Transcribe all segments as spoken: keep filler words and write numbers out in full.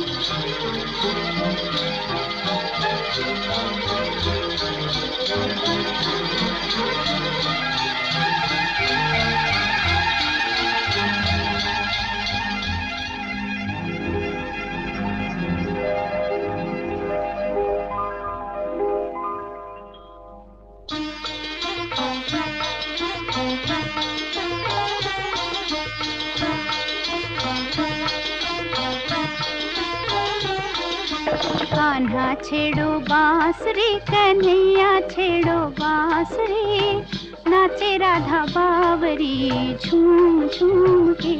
कान्हा छेड़ो बांसुरी, कन्हैया छेड़ो बांसुरी, नाचे राधा बावरी झूम झूम के।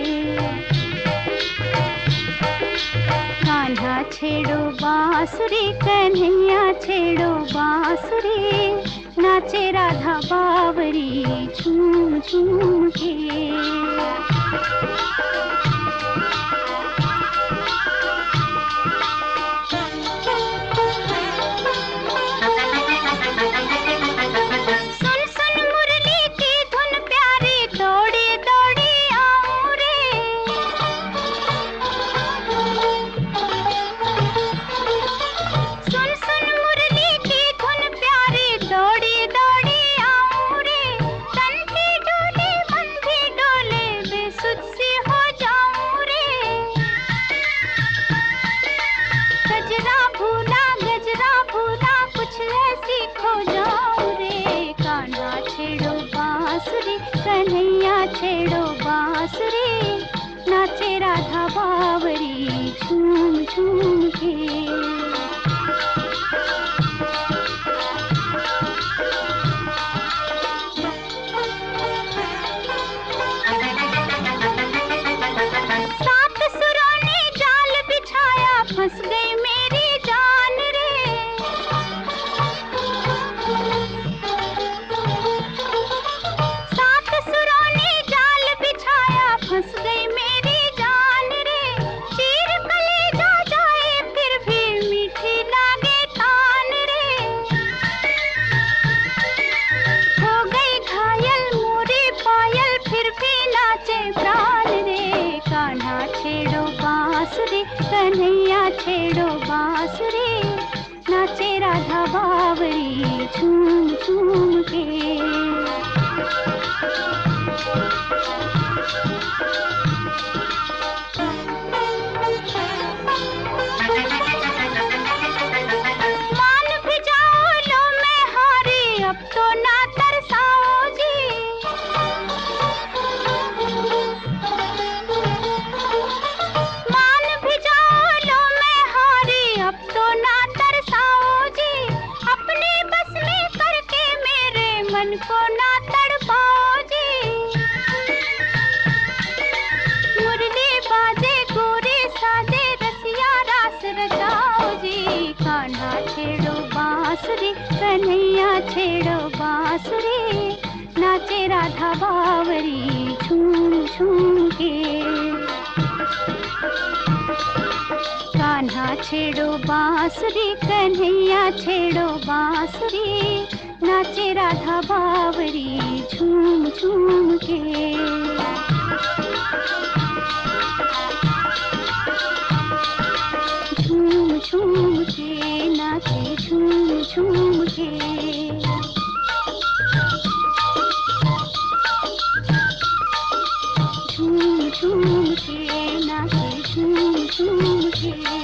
कान्हा छेड़ो बांसुरी, कन्हैया छेड़ो बांसुरी, नाचे राधा बावरी झूम झूम के। कन्हैया छेड़ो बांसुरी, नाचे राधा बावरी झूम झूम के। सात सुरों ने जाल बिछाया, फंस गई मेरी जान रे। फंस गई मेरी जान रे, चीर कलेजा जाए फिर भी मीठी लागे तान रे। हो गई घायल मोरी पायल, फिर भी नाचे प्राण रे। कान्हा छेड़ो बांसुरी, कन्हैया छेड़ो बांसुरी, नाचे राधा बावरी झूम झूम के। अब तो ना तरसाओ जी, मान भी जाओ लो मैं हारी। अब तो ना तरसाओ जी, अपने बस में करके मेरे मन को ना तड़पाओ जी। मुरली बाजे गोरे साजे, रसिया रास रचाओ जी। कान्हा छेड़ो बांसुरी, कन्हैया छेड़ो बांसुरी, नाचे राधा बावरी झूम झूम के। कान्हा छेड़ो बांसुरी, कन्हैया छेड़ो बांसुरी, नाचे राधा बावरी झूम झूम के। झूम झूम के नाचे, झूम झूम के। झूम झूम के नाचे, झूम झूम के।